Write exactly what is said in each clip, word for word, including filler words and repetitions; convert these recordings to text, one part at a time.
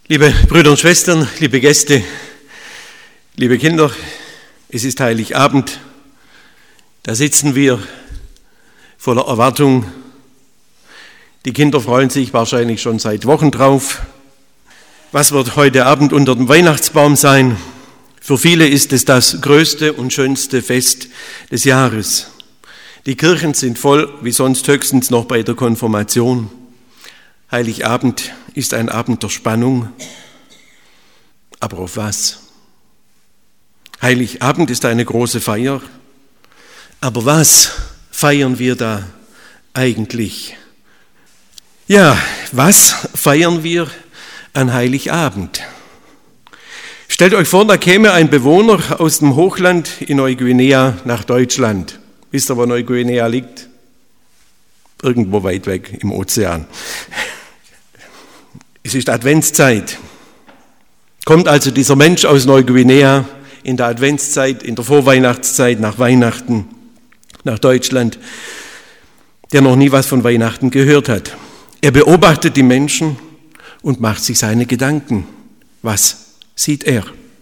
Liebe Brüder und Schwestern, liebe Gäste, liebe Kinder, es ist Heiligabend. Da sitzen wir voller Erwartung. Die Kinder freuen sich wahrscheinlich schon seit Wochen drauf. Was wird heute Abend unter dem Weihnachtsbaum sein? Für viele ist es das größte und schönste Fest des Jahres. Die Kirchen sind voll, wie sonst höchstens noch bei der Konfirmation. Heiligabend ist ein Abend der Spannung. Aber auf was? Heiligabend ist eine große Feier. Aber was feiern wir da eigentlich? Ja, was feiern wir an Heiligabend? Stellt euch vor, da käme ein Bewohner aus dem Hochland in Neuguinea nach Deutschland. Wisst ihr, wo Neuguinea liegt? Irgendwo weit weg im Ozean. Es ist Adventszeit. Kommt also dieser Mensch aus Neuguinea in der Adventszeit, in der Vorweihnachtszeit, nach Weihnachten, nach Deutschland, der noch nie was von Weihnachten gehört hat. Er beobachtet die Menschen und macht sich seine Gedanken. Was sieht er?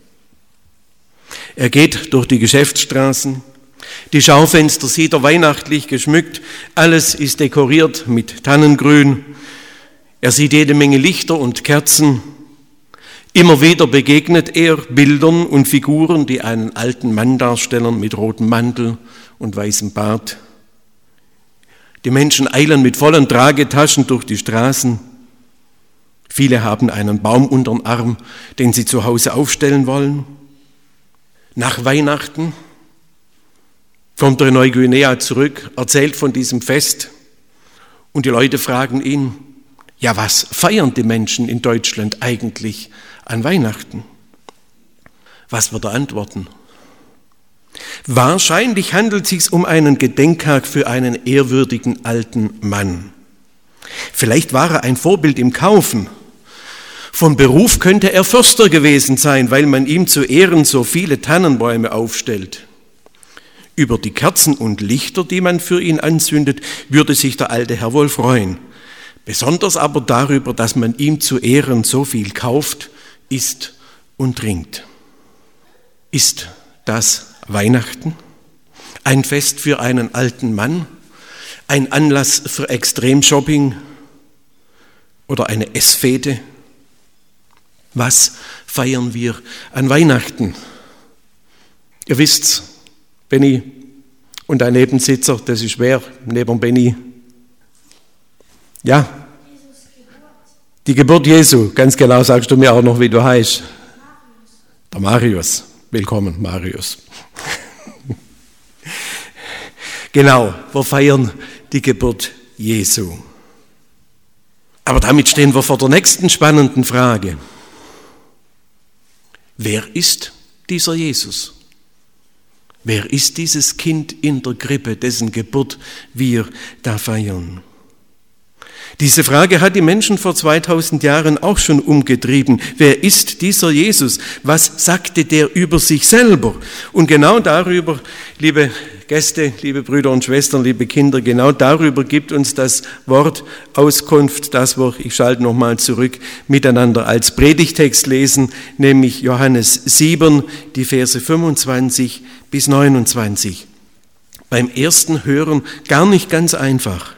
Er geht durch die Geschäftsstraßen. Die Schaufenster sieht er weihnachtlich geschmückt. Alles ist dekoriert mit Tannengrün. Er sieht jede Menge Lichter und Kerzen. Immer wieder begegnet er Bildern und Figuren, die einen alten Mann darstellen mit rotem Mantel und weißem Bart. Die Menschen eilen mit vollen Tragetaschen durch die Straßen. Viele haben einen Baum unterm Arm, den sie zu Hause aufstellen wollen. Nach Weihnachten kommt er in Neuguinea zurück, erzählt von diesem Fest und die Leute fragen ihn, ja, was feiern die Menschen in Deutschland eigentlich an Weihnachten? Was wird er antworten? Wahrscheinlich handelt es sich um einen Gedenktag für einen ehrwürdigen alten Mann. Vielleicht war er ein Vorbild im Kaufen. Vom Beruf könnte er Förster gewesen sein, weil man ihm zu Ehren so viele Tannenbäume aufstellt. Über die Kerzen und Lichter, die man für ihn anzündet, würde sich der alte Herr wohl freuen. Besonders aber darüber, dass man ihm zu Ehren so viel kauft, isst und trinkt. Ist das Weihnachten? Ein Fest für einen alten Mann? Ein Anlass für Extremshopping? Oder eine Essfete? Was feiern wir an Weihnachten? Ihr wisst's, Benni und ein Nebensitzer, das ist wer neben Benni? Ja, die Geburt Jesu, ganz genau sagst du mir auch noch, wie du heißt. Der Marius. Willkommen, Marius. Genau, wir feiern die Geburt Jesu. Aber damit stehen wir vor der nächsten spannenden Frage. Wer ist dieser Jesus? Wer ist dieses Kind in der Krippe, dessen Geburt wir da feiern? Diese Frage hat die Menschen vor zweitausend Jahren auch schon umgetrieben. Wer ist dieser Jesus? Was sagte der über sich selber? Und genau darüber, liebe Gäste, liebe Brüder und Schwestern, liebe Kinder, genau darüber gibt uns das Wort Auskunft, das wir, ich schalte nochmal zurück, miteinander als Predigtext lesen, nämlich Johannes sieben, die Verse fünfundzwanzig bis neunundzwanzig. Beim ersten Hören gar nicht ganz einfach.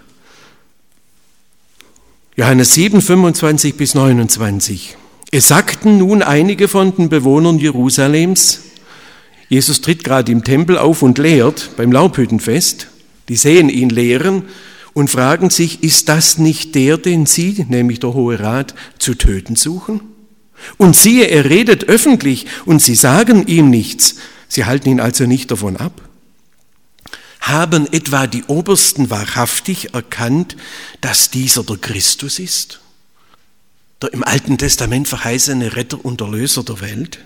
Johannes sieben, fünfundzwanzig bis neunundzwanzig. Es sagten nun einige von den Bewohnern Jerusalems, Jesus tritt gerade im Tempel auf und lehrt beim Laubhüttenfest. Die sehen ihn lehren und fragen sich, ist das nicht der, den sie, nämlich der Hohe Rat, zu töten suchen? Und siehe, er redet öffentlich und sie sagen ihm nichts. Sie halten ihn also nicht davon ab. Haben etwa die Obersten wahrhaftig erkannt, dass dieser der Christus ist? Der im Alten Testament verheißene Retter und Erlöser der Welt?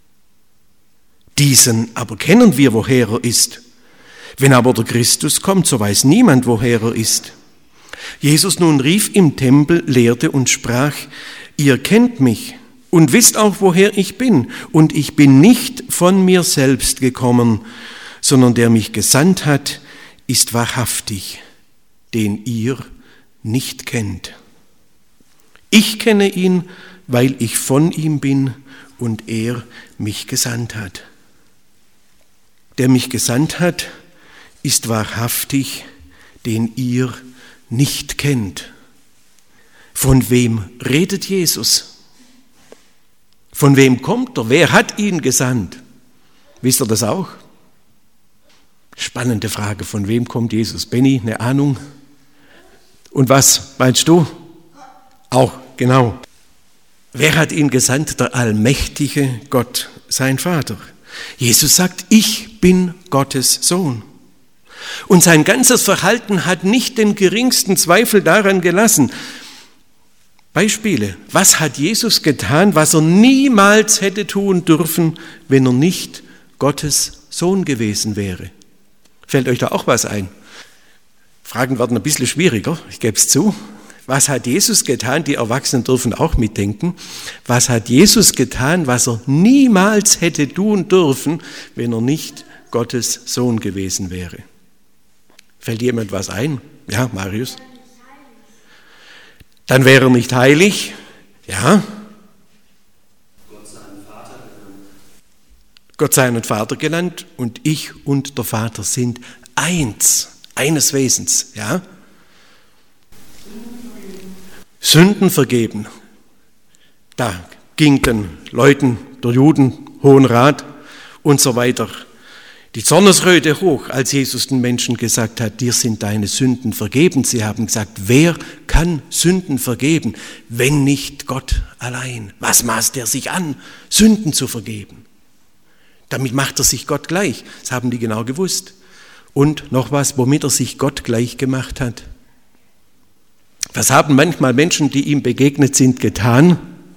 Diesen aber kennen wir, woher er ist. Wenn aber der Christus kommt, so weiß niemand, woher er ist. Jesus nun rief im Tempel, lehrte und sprach, ihr kennt mich und wisst auch, woher ich bin. Und ich bin nicht von mir selbst gekommen, sondern der mich gesandt hat, ist wahrhaftig, den ihr nicht kennt. Ich kenne ihn, weil ich von ihm bin und er mich gesandt hat. Der mich gesandt hat, ist wahrhaftig, den ihr nicht kennt. Von wem redet Jesus? Von wem kommt er? Wer hat ihn gesandt? Wisst ihr das auch? Spannende Frage, von wem kommt Jesus? Benni, eine Ahnung? Und was meinst du? Auch, genau. Wer hat ihn gesandt? Der allmächtige Gott, sein Vater. Jesus sagt, ich bin Gottes Sohn. Und sein ganzes Verhalten hat nicht den geringsten Zweifel daran gelassen. Beispiele. Was hat Jesus getan, was er niemals hätte tun dürfen, wenn er nicht Gottes Sohn gewesen wäre? Fällt euch da auch was ein? Fragen werden ein bisschen schwieriger, ich gebe es zu. Was hat Jesus getan? Die Erwachsenen dürfen auch mitdenken. Was hat Jesus getan, was er niemals hätte tun dürfen, wenn er nicht Gottes Sohn gewesen wäre? Fällt jemand was ein? Ja, Marius? Dann wäre er nicht heilig. Ja? Gott seinen Vater genannt. Gott seinen Vater genannt und ich und der Vater sind eins, eines Wesens. Ja? Sünden vergeben. Da ging den Leuten, der Juden, Hohen Rat und so weiter die Zornesröte hoch, als Jesus den Menschen gesagt hat, dir sind deine Sünden vergeben. Sie haben gesagt, wer kann Sünden vergeben, wenn nicht Gott allein? Was maßt er sich an, Sünden zu vergeben? Damit macht er sich Gott gleich. Das haben die genau gewusst. Und noch was, womit er sich Gott gleich gemacht hat. Was haben manchmal Menschen, die ihm begegnet sind, getan?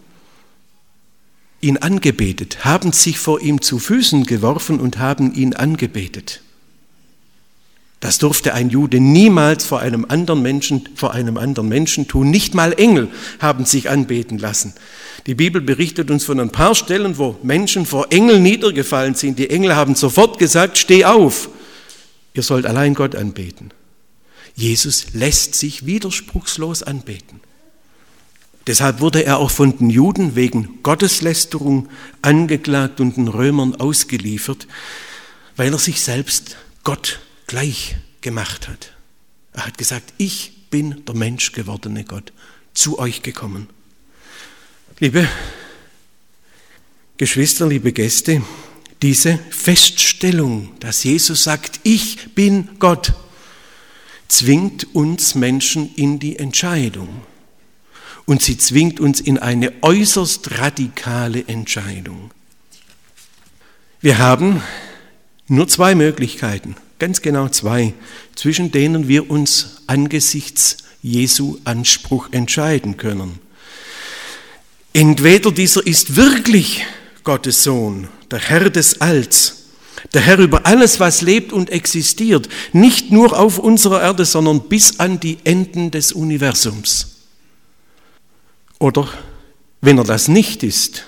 Ihn angebetet, haben sich vor ihm zu Füßen geworfen und haben ihn angebetet. Das durfte ein Jude niemals vor einem anderen Menschen, vor einem anderen Menschen tun. Nicht mal Engel haben sich anbeten lassen. Die Bibel berichtet uns von ein paar Stellen, wo Menschen vor Engeln niedergefallen sind. Die Engel haben sofort gesagt, steh auf, ihr sollt allein Gott anbeten. Jesus lässt sich widerspruchslos anbeten. Deshalb wurde er auch von den Juden wegen Gotteslästerung angeklagt und den Römern ausgeliefert, weil er sich selbst Gott gleich gemacht hat. Er hat gesagt, ich bin der menschgewordene Gott, zu euch gekommen. Liebe Geschwister, liebe Gäste, diese Feststellung, dass Jesus sagt, ich bin Gott, zwingt uns Menschen in die Entscheidung. Und sie zwingt uns in eine äußerst radikale Entscheidung. Wir haben nur zwei Möglichkeiten, ganz genau zwei, zwischen denen wir uns angesichts Jesu Anspruch entscheiden können. Entweder dieser ist wirklich Gottes Sohn, der Herr des Alls, der Herr über alles, was lebt und existiert, nicht nur auf unserer Erde, sondern bis an die Enden des Universums. Oder wenn er das nicht ist,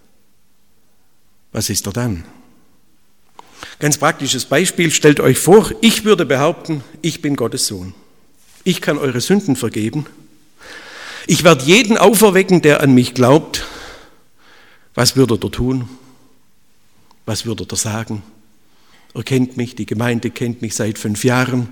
was ist er dann? Ganz praktisches Beispiel, stellt euch vor, ich würde behaupten, ich bin Gottes Sohn. Ich kann eure Sünden vergeben. Ich werde jeden auferwecken, der an mich glaubt. Was würde er tun? Was würde er sagen? Er kennt mich, die Gemeinde kennt mich seit fünf Jahren.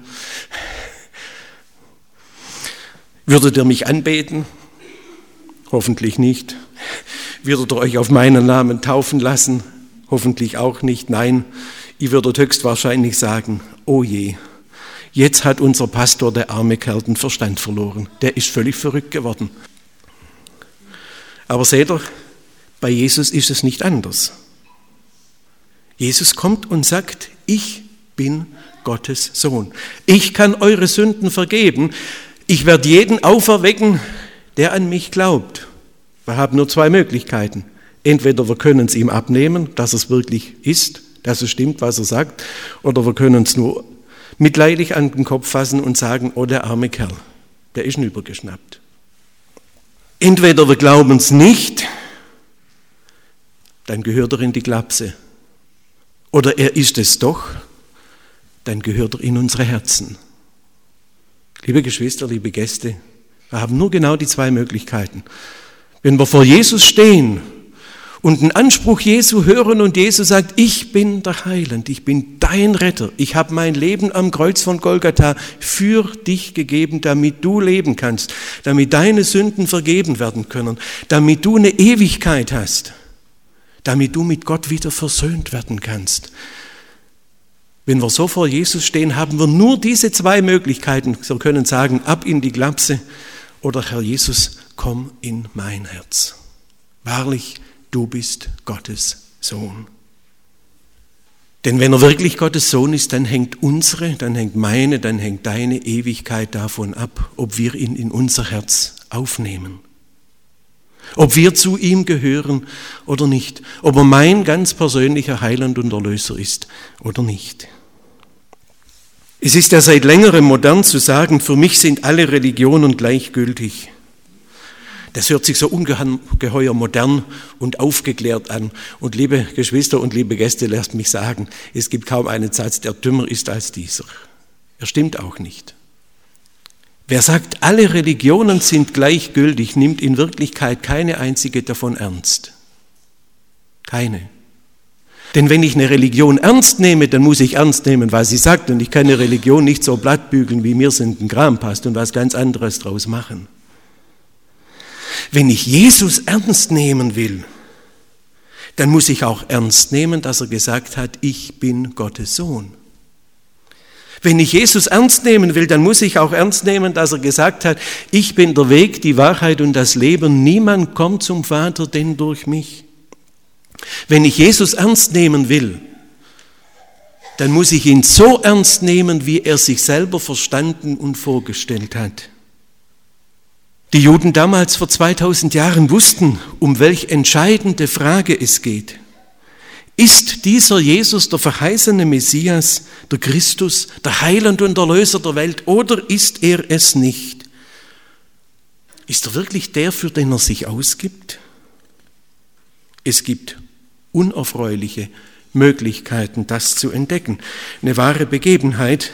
Würdet ihr mich anbeten? Hoffentlich nicht. Würdet ihr euch auf meinen Namen taufen lassen? Hoffentlich auch nicht. Nein, ihr würdet höchstwahrscheinlich sagen, oh je, jetzt hat unser Pastor, der arme Kerl, den Verstand verloren. Der ist völlig verrückt geworden. Aber seht ihr, bei Jesus ist es nicht anders. Jesus kommt und sagt, ich bin Gottes Sohn. Ich kann eure Sünden vergeben. Ich werde jeden auferwecken, der an mich glaubt. Wir haben nur zwei Möglichkeiten. Entweder wir können es ihm abnehmen, dass es wirklich ist, dass es stimmt, was er sagt, oder wir können es nur mitleidig an den Kopf fassen und sagen, oh, der arme Kerl, der ist übergeschnappt. Entweder wir glauben es nicht, dann gehört er in die Klapse. Oder er ist es doch, dann gehört er in unsere Herzen. Liebe Geschwister, liebe Gäste, wir haben nur genau die zwei Möglichkeiten. Wenn wir vor Jesus stehen und einen Anspruch Jesu hören und Jesus sagt, ich bin der Heiland, ich bin dein Retter, ich habe mein Leben am Kreuz von Golgatha für dich gegeben, damit du leben kannst, damit deine Sünden vergeben werden können, damit du eine Ewigkeit hast, damit du mit Gott wieder versöhnt werden kannst. Wenn wir so vor Jesus stehen, haben wir nur diese zwei Möglichkeiten. Wir können sagen, ab in die Klapse oder Herr Jesus, komm in mein Herz. Wahrlich, du bist Gottes Sohn. Denn wenn er wirklich Gottes Sohn ist, dann hängt unsere, dann hängt meine, dann hängt deine Ewigkeit davon ab, ob wir ihn in unser Herz aufnehmen. Ob wir zu ihm gehören oder nicht. Ob er mein ganz persönlicher Heiland und Erlöser ist oder nicht. Es ist ja seit längerem modern zu sagen, für mich sind alle Religionen gleichgültig. Das hört sich so ungeheuer modern und aufgeklärt an. Und liebe Geschwister und liebe Gäste, lasst mich sagen, es gibt kaum einen Satz, der dümmer ist als dieser. Er stimmt auch nicht. Wer sagt, alle Religionen sind gleichgültig, nimmt in Wirklichkeit keine einzige davon ernst. Keine. Denn wenn ich eine Religion ernst nehme, dann muss ich ernst nehmen, was sie sagt. Und ich kann eine Religion nicht so blattbügeln, wie mir es in den Kram passt und was ganz anderes draus machen. Wenn ich Jesus ernst nehmen will, dann muss ich auch ernst nehmen, dass er gesagt hat, ich bin Gottes Sohn. Wenn ich Jesus ernst nehmen will, dann muss ich auch ernst nehmen, dass er gesagt hat, ich bin der Weg, die Wahrheit und das Leben. Niemand kommt zum Vater, denn durch mich. Wenn ich Jesus ernst nehmen will, dann muss ich ihn so ernst nehmen, wie er sich selber verstanden und vorgestellt hat. Die Juden damals vor zweitausend Jahren wussten, um welche entscheidende Frage es geht. Ist dieser Jesus der verheißene Messias, der Christus, der Heiland und Erlöser der Welt, oder ist er es nicht? Ist er wirklich der, für den er sich ausgibt? Es gibt unerfreuliche Möglichkeiten, das zu entdecken. Eine wahre Begebenheit.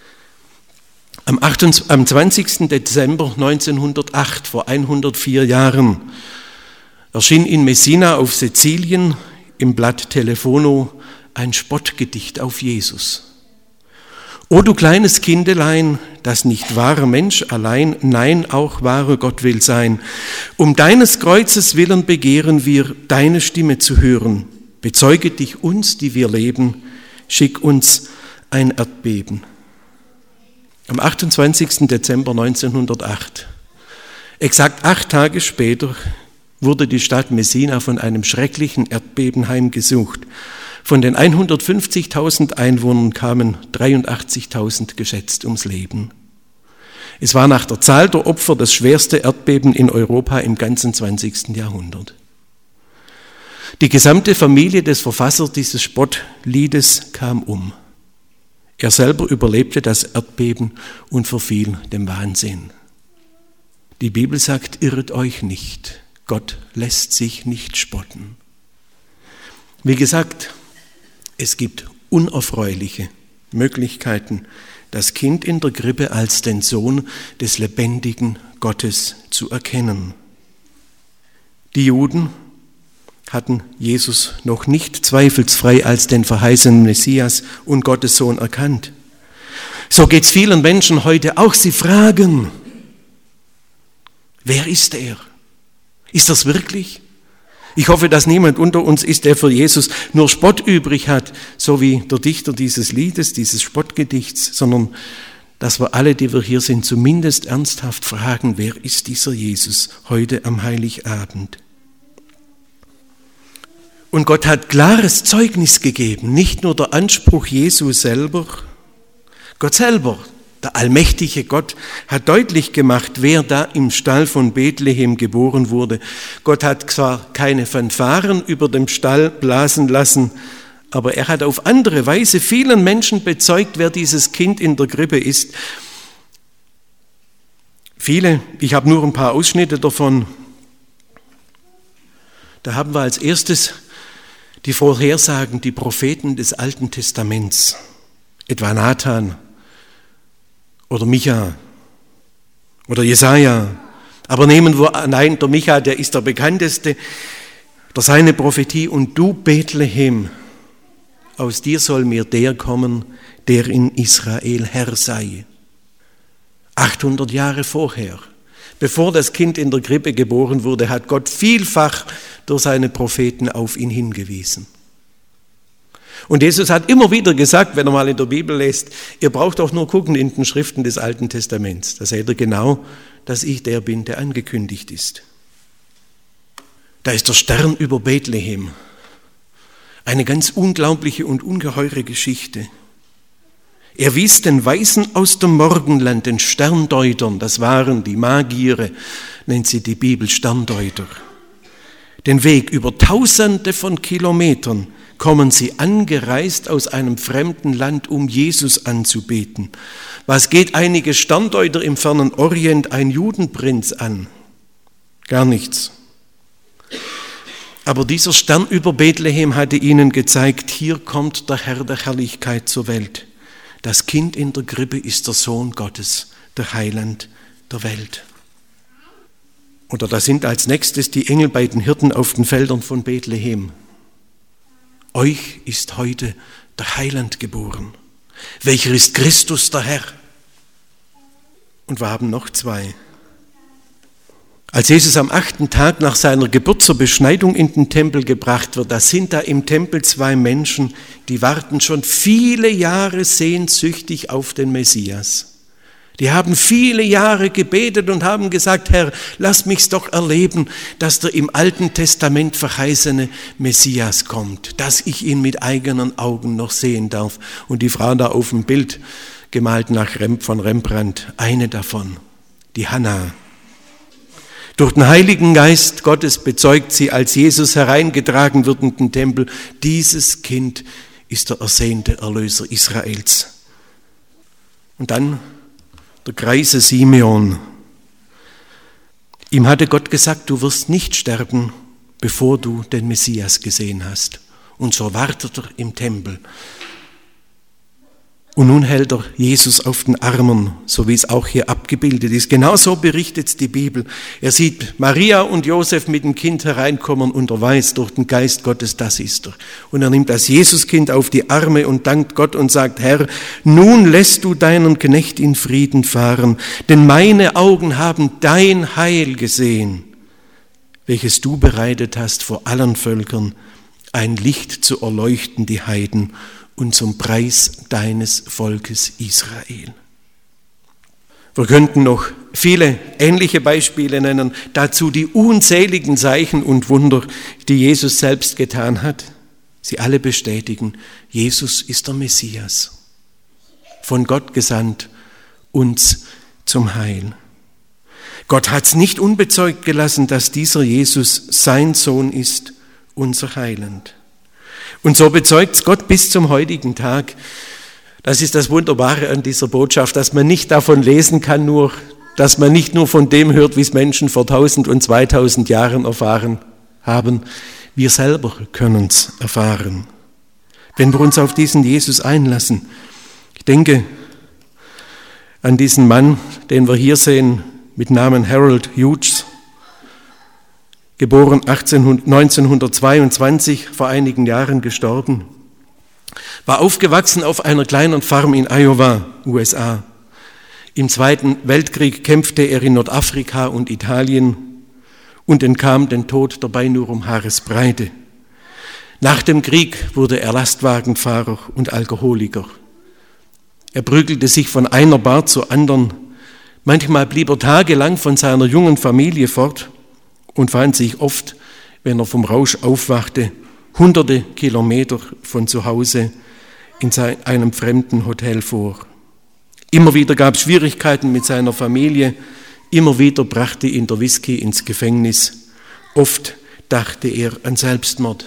Am zwanzigsten Dezember neunzehnhundertacht, vor hundertvier Jahren, erschien in Messina auf Sizilien im Blatt Telefono ein Spottgedicht auf Jesus. O du kleines Kindelein, das nicht wahrer Mensch allein, nein, auch wahrer Gott will sein. Um deines Kreuzes willen begehren wir, deine Stimme zu hören. Bezeuge dich uns, die wir leben, schick uns ein Erdbeben. Am achtundzwanzigsten Dezember neunzehnhundertacht, exakt acht Tage später, wurde die Stadt Messina von einem schrecklichen Erdbeben heimgesucht. Von den hundertfünfzigtausend Einwohnern kamen dreiundachtzigtausend geschätzt ums Leben. Es war nach der Zahl der Opfer das schwerste Erdbeben in Europa im ganzen zwanzigsten Jahrhundert. Die gesamte Familie des Verfassers dieses Spottliedes kam um. Er selber überlebte das Erdbeben und verfiel dem Wahnsinn. Die Bibel sagt, irret euch nicht, Gott lässt sich nicht spotten. Wie gesagt, es gibt unerfreuliche Möglichkeiten, das Kind in der Krippe als den Sohn des lebendigen Gottes zu erkennen. Die Juden hatten Jesus noch nicht zweifelsfrei als den verheißenen Messias und Gottes Sohn erkannt. So geht es vielen Menschen heute auch. Sie fragen, wer ist er? Ist das wirklich? Ich hoffe, dass niemand unter uns ist, der für Jesus nur Spott übrig hat, so wie der Dichter dieses Liedes, dieses Spottgedichts, sondern dass wir alle, die wir hier sind, zumindest ernsthaft fragen, wer ist dieser Jesus heute am Heiligabend? Und Gott hat klares Zeugnis gegeben, nicht nur der Anspruch Jesu selber. Gott selber, der allmächtige Gott, hat deutlich gemacht, wer da im Stall von Bethlehem geboren wurde. Gott hat zwar keine Fanfaren über dem Stall blasen lassen, aber er hat auf andere Weise vielen Menschen bezeugt, wer dieses Kind in der Krippe ist. Viele, ich habe nur ein paar Ausschnitte davon. Da haben wir als erstes die Vorhersagen, die Propheten des Alten Testaments, etwa Nathan oder Micha oder Jesaja Aber nehmen wir, nein, der Micha, der ist der bekannteste, oder seine Prophetie, und du Bethlehem, aus dir soll mir der kommen, der in Israel Herr sei. achthundert Jahre vorher, bevor das Kind in der Krippe geboren wurde, hat Gott vielfach durch seine Propheten auf ihn hingewiesen. Und Jesus hat immer wieder gesagt, wenn er mal in der Bibel liest, ihr braucht auch nur gucken in den Schriften des Alten Testaments. Da seht ihr genau, dass ich der bin, der angekündigt ist. Da ist der Stern über Bethlehem. Eine ganz unglaubliche und ungeheure Geschichte. Er wies den Weisen aus dem Morgenland, den Sterndeutern, das waren die Magiere, nennt sie die Bibel Sterndeuter, den Weg über Tausende von Kilometern, kommen sie angereist aus einem fremden Land, um Jesus anzubeten. Was geht einige Sterndeuter im fernen Orient ein Judenprinz an? Gar nichts. Aber dieser Stern über Bethlehem hatte ihnen gezeigt, hier kommt der Herr der Herrlichkeit zur Welt. Das Kind in der Krippe ist der Sohn Gottes, der Heiland der Welt. Oder da sind als nächstes die Engel bei den Hirten auf den Feldern von Bethlehem. Euch ist heute der Heiland geboren, welcher ist Christus der Herr. Und wir haben noch zwei. Als Jesus am achten Tag nach seiner Geburt zur Beschneidung in den Tempel gebracht wird, da sind da im Tempel zwei Menschen, die warten schon viele Jahre sehnsüchtig auf den Messias. Die haben viele Jahre gebetet und haben gesagt, Herr, lass mich's doch erleben, dass der im Alten Testament verheißene Messias kommt, dass ich ihn mit eigenen Augen noch sehen darf. Und die Frau da auf dem Bild, gemalt nach Rem, von Rembrandt, eine davon, die Hannah. Durch den Heiligen Geist Gottes bezeugt sie, als Jesus hereingetragen wird in den Tempel, dieses Kind ist der ersehnte Erlöser Israels. Und dann der greise Simeon. Ihm hatte Gott gesagt, du wirst nicht sterben, bevor du den Messias gesehen hast. Und so wartet er im Tempel. Und nun hält er Jesus auf den Armen, so wie es auch hier abgebildet ist. Genauso berichtet die Bibel. Er sieht Maria und Josef mit dem Kind hereinkommen und er weiß durch den Geist Gottes, das ist er. Und er nimmt das Jesuskind auf die Arme und dankt Gott und sagt, Herr, nun lässt du deinen Knecht in Frieden fahren, denn meine Augen haben dein Heil gesehen, welches du bereitet hast vor allen Völkern, ein Licht zu erleuchten die Heiden und zum Preis deines Volkes Israel. Wir könnten noch viele ähnliche Beispiele nennen, dazu die unzähligen Zeichen und Wunder, die Jesus selbst getan hat. Sie alle bestätigen, Jesus ist der Messias, von Gott gesandt, uns zum Heil. Gott hat es nicht unbezeugt gelassen, dass dieser Jesus sein Sohn ist, unser Heiland. Und so bezeugt es Gott bis zum heutigen Tag. Das ist das Wunderbare an dieser Botschaft, dass man nicht davon lesen kann, nur, dass man nicht nur von dem hört, wie es Menschen vor tausend und zweitausend Jahren erfahren haben. Wir selber können es erfahren, wenn wir uns auf diesen Jesus einlassen. Ich denke an diesen Mann, den wir hier sehen, mit Namen Harold Hughes, geboren neunzehnhundertzweiundzwanzig, vor einigen Jahren gestorben, war aufgewachsen auf einer kleinen Farm in Iowa, U S A. Im Zweiten Weltkrieg kämpfte er in Nordafrika und Italien und entkam den Tod dabei nur um Haaresbreite. Nach dem Krieg wurde er Lastwagenfahrer und Alkoholiker. Er prügelte sich von einer Bar zur anderen. Manchmal blieb er tagelang von seiner jungen Familie fort und fand sich oft, wenn er vom Rausch aufwachte, hunderte Kilometer von zu Hause in einem fremden Hotel vor. Immer wieder gab es Schwierigkeiten mit seiner Familie, immer wieder brachte ihn der Whisky ins Gefängnis. Oft dachte er an Selbstmord.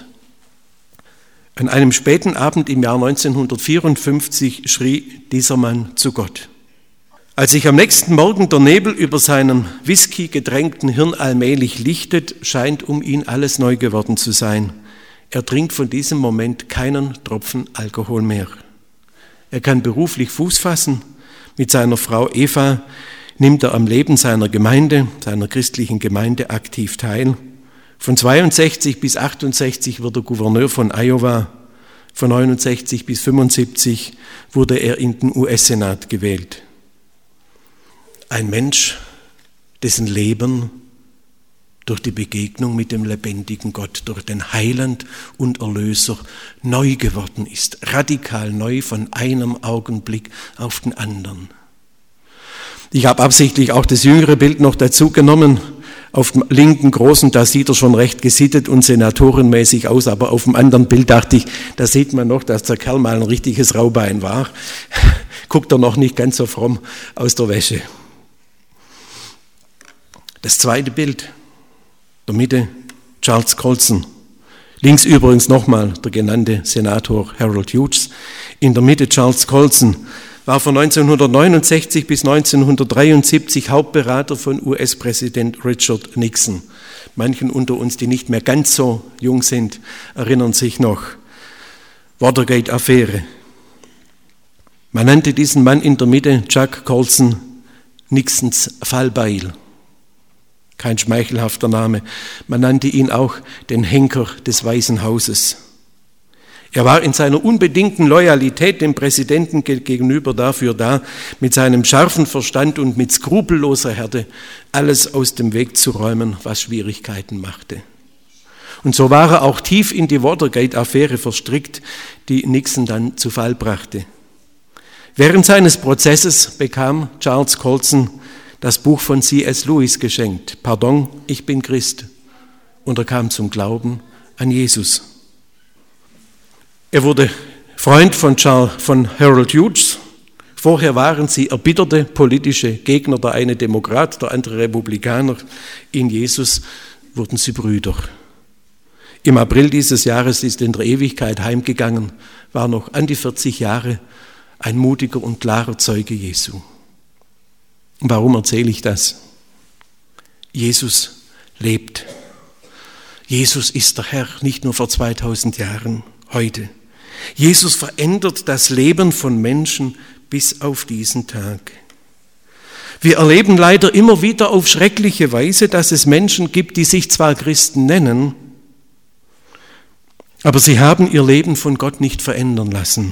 An einem späten Abend im Jahr neunzehnhundertvierundfünfzig schrie dieser Mann zu Gott. Als sich am nächsten Morgen der Nebel über seinem Whisky-getränkten Hirn allmählich lichtet, scheint um ihn alles neu geworden zu sein. Er trinkt von diesem Moment keinen Tropfen Alkohol mehr. Er kann beruflich Fuß fassen mit seiner Frau Eva, nimmt er am Leben seiner Gemeinde, seiner christlichen Gemeinde aktiv teil. Von zweiundsechzig bis achtundsechzig wird er Gouverneur von Iowa. Von neunundsechzig bis fünfundsiebzig wurde er in den U S-Senat gewählt. Ein Mensch, dessen Leben durch die Begegnung mit dem lebendigen Gott, durch den Heiland und Erlöser neu geworden ist, radikal neu von einem Augenblick auf den anderen. Ich habe absichtlich auch das jüngere Bild noch dazu genommen. Auf dem linken großen, da sieht er schon recht gesittet und senatorenmäßig aus, aber auf dem anderen Bild dachte ich, da sieht man noch, dass der Kerl mal ein richtiges Raubein war. Guckt er noch nicht ganz so fromm aus der Wäsche. Das zweite Bild, in der Mitte Charles Colson. Links übrigens nochmal der genannte Senator Harold Hughes. In der Mitte Charles Colson war von neunzehnhundertneunundsechzig bis neunzehnhundertdreiundsiebzig Hauptberater von U S-Präsident Richard Nixon. Manchen unter uns, die nicht mehr ganz so jung sind, erinnern sich noch. Watergate-Affäre. Man nannte diesen Mann in der Mitte, Chuck Colson, Nixons Fallbeil. Kein schmeichelhafter Name. Man nannte ihn auch den Henker des Weißen Hauses. Er war in seiner unbedingten Loyalität dem Präsidenten gegenüber dafür da, mit seinem scharfen Verstand und mit skrupelloser Härte alles aus dem Weg zu räumen, was Schwierigkeiten machte. Und so war er auch tief in die Watergate-Affäre verstrickt, die Nixon dann zu Fall brachte. Während seines Prozesses bekam Charles Colson das Buch von C S Lewis geschenkt, Pardon, ich bin Christ, und er kam zum Glauben an Jesus. Er wurde Freund von, Charles, von Harold Hughes. Vorher waren sie erbitterte politische Gegner, der eine Demokrat, der andere Republikaner. In Jesus wurden sie Brüder. Im April dieses Jahres ist er in der Ewigkeit heimgegangen, war noch an die vierzig Jahre, ein mutiger und klarer Zeuge Jesu. Und warum erzähle ich das? Jesus lebt. Jesus ist der Herr, nicht nur vor zweitausend Jahren, heute. Jesus verändert das Leben von Menschen bis auf diesen Tag. Wir erleben leider immer wieder auf schreckliche Weise, dass es Menschen gibt, die sich zwar Christen nennen, aber sie haben ihr Leben von Gott nicht verändern lassen.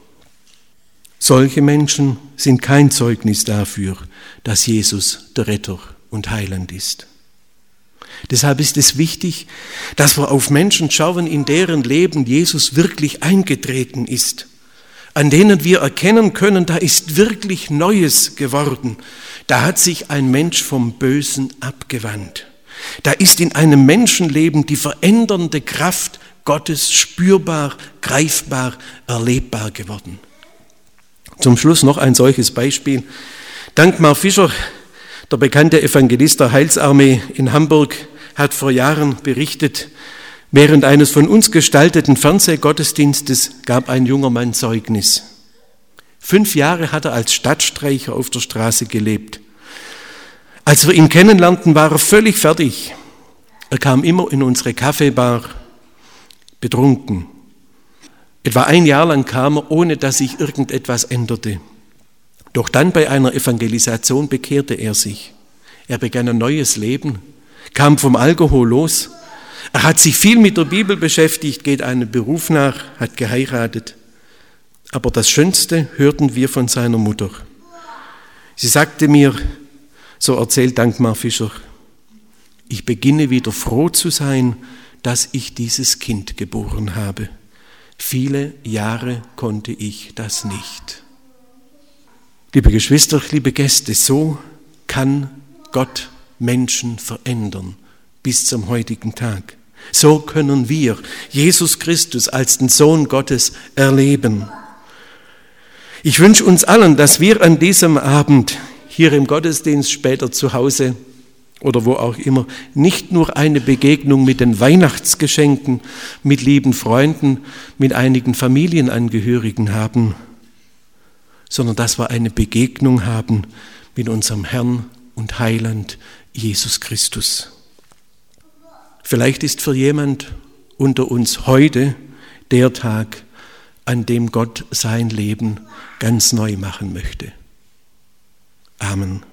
Solche Menschen sind kein Zeugnis dafür, dass Jesus der Retter und Heiland ist. Deshalb ist es wichtig, dass wir auf Menschen schauen, in deren Leben Jesus wirklich eingetreten ist, an denen wir erkennen können, da ist wirklich Neues geworden. Da hat sich ein Mensch vom Bösen abgewandt. Da ist in einem Menschenleben die verändernde Kraft Gottes spürbar, greifbar, erlebbar geworden. Zum Schluss noch ein solches Beispiel. Dankmar Fischer, der bekannte Evangelist der Heilsarmee in Hamburg, hat vor Jahren berichtet, während eines von uns gestalteten Fernsehgottesdienstes gab ein junger Mann Zeugnis. Fünf Jahre hat er als Stadtstreicher auf der Straße gelebt. Als wir ihn kennenlernten, war er völlig fertig. Er kam immer in unsere Kaffeebar, betrunken. Etwa ein Jahr lang kam er, ohne dass sich irgendetwas änderte. Doch dann bei einer Evangelisation bekehrte er sich. Er begann ein neues Leben, kam vom Alkohol los. Er hat sich viel mit der Bibel beschäftigt, geht einem Beruf nach, hat geheiratet. Aber das Schönste hörten wir von seiner Mutter. Sie sagte mir, so erzählt Dankmar Fischer, ich beginne wieder froh zu sein, dass ich dieses Kind geboren habe. Viele Jahre konnte ich das nicht. Liebe Geschwister, liebe Gäste, so kann Gott Menschen verändern bis zum heutigen Tag. So können wir Jesus Christus als den Sohn Gottes erleben. Ich wünsche uns allen, dass wir an diesem Abend hier im Gottesdienst, später zu Hause oder wo auch immer, nicht nur eine Begegnung mit den Weihnachtsgeschenken, mit lieben Freunden, mit einigen Familienangehörigen haben, sondern dass wir eine Begegnung haben mit unserem Herrn und Heiland Jesus Christus. Vielleicht ist für jemand unter uns heute der Tag, an dem Gott sein Leben ganz neu machen möchte. Amen.